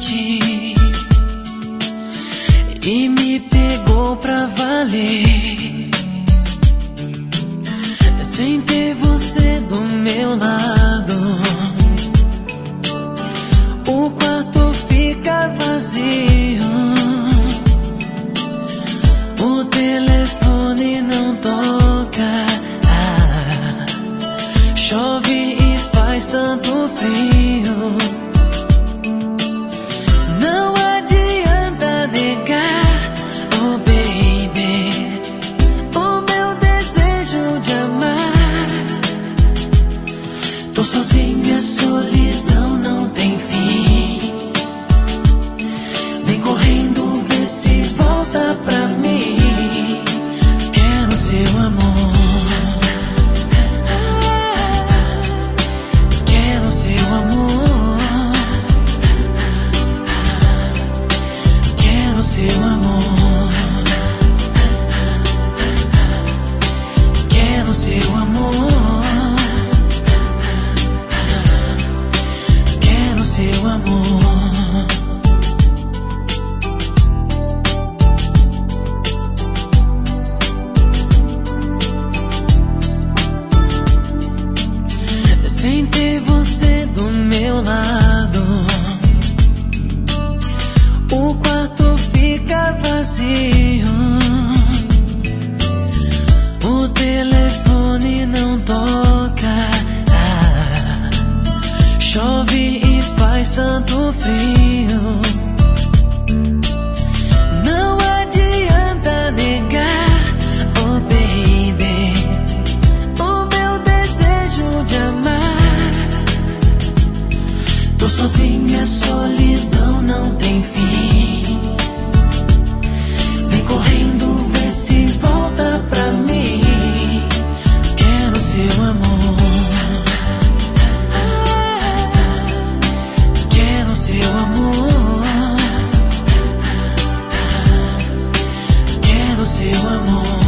noite e me pegou pra valer. Sem ter você do meu lado, o quarto fica vazio, o telefone não toca, chove e faz tanto frio. Não adianta negar, oh baby, o meu desejo de amar. Tô sozinha, solidão não tem fim. Vem correndo, vê se volta pra mim. Quero seu amor, quero seu amor, quero seu amor, quero seu amor, quero seu amor. Sem ter você do meu lado, o quarto fica vazio, o telefone não toca, chove e faz tanto frio. Não adianta negar, oh baby, o meu desejo de amar. Tô sozinha, solidão não tem fim. Vem correndo, vê se volta pra mim. Quero seu amor, quero seu amor, quero seu amor.